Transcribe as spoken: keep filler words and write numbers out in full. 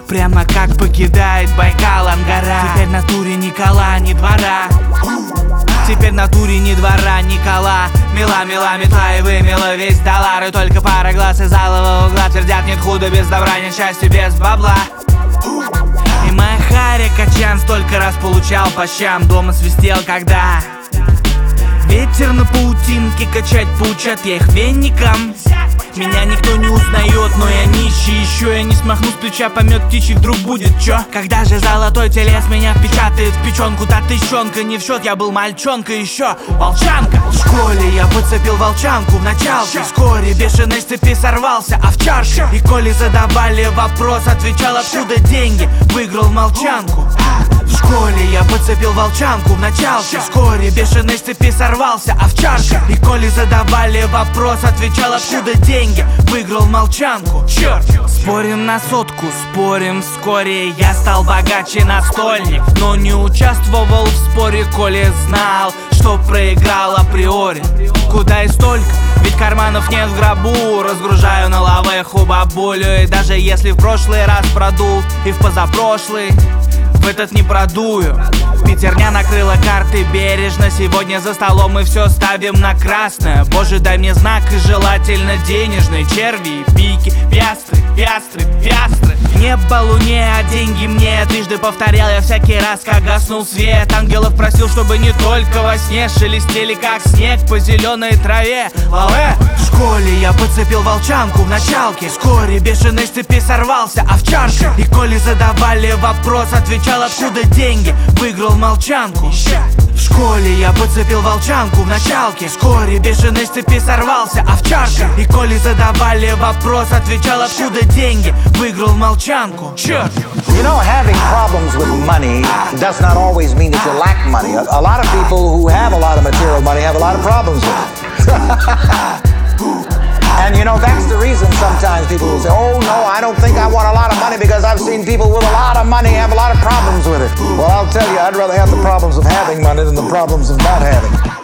прямо как покидает Байкал Ангара. Теперь на туре Никола, не двора. Теперь на туре не двора Никола. Мила, мила, метла и вымела весь доллар. И только пара глаз из алого угла твердят: нет худа без добра, нет счастья без бабла. И моя Харя Качан столько раз получал по щам. Дома свистел, когда ветер на паутинке качать поучат я их веником. Меня никто не узнает, но я нищий. Еще я не смахну с плеча помет птичий, вдруг будет чё? Когда же золотой телес меня впечатает в печенку? Та тыщенка не в счет, я был мальчонка еще. Волчанка. В школе я подцепил волчанку в началке. Вскоре бешеной с цепи сорвался овчарка. И коли задавали вопрос, отвечал: откуда деньги? Выиграл молчанку. В школе я подцепил волчанку в началке. Вскоре бешеной с цепи сорвался овчарка. И коли задавали вопрос, отвечал: откуда деньги? Выиграл молчанку. Черт! Спорим на сотку, спорим вскоре. Я стал богаче настольник, но не участвовал в споре, коли знал, что проиграл априори. Куда и столько? Ведь карманов нет в гробу. Разгружаю на лавеху бабулю. И даже если в прошлый раз продул и в позапрошлый, в этот не продую. Пятерня накрыла карты бережно. Сегодня за столом мы все ставим на красное. Боже, дай мне знак, и желательно денежный. Черви, пики, пиастры, пиастры, пиастры. Небо луне, а деньги мне. Трижды повторял я всякий раз, как гаснул свет. Ангелов просил, чтобы не только во сне шелестели, как снег по зеленой траве. Лаве. В школе я подцепил волчанку в началке. Вскоре бешеной с цепи сорвался овчарка. И коли задавали вопрос, отвечал: откуда деньги? Выиграл молчанку. В школе я подцепил волчанку в началке. Вскоре бешеной с цепи сорвался овчарка. И коли задавали вопрос, отвечал: откуда деньги? Выиграл молчанку. Черт! You know, having problems with money does not always mean that you lack money. A, a lot of people who have a lot of material money have a lot of problems with it. And you know, that's the reason sometimes people will say, oh no, I don't think I want a lot of money because I've seen people with a lot of money have a lot of problems with it. Well, I'll tell you, I'd rather have the problems of having money than the problems of not having it.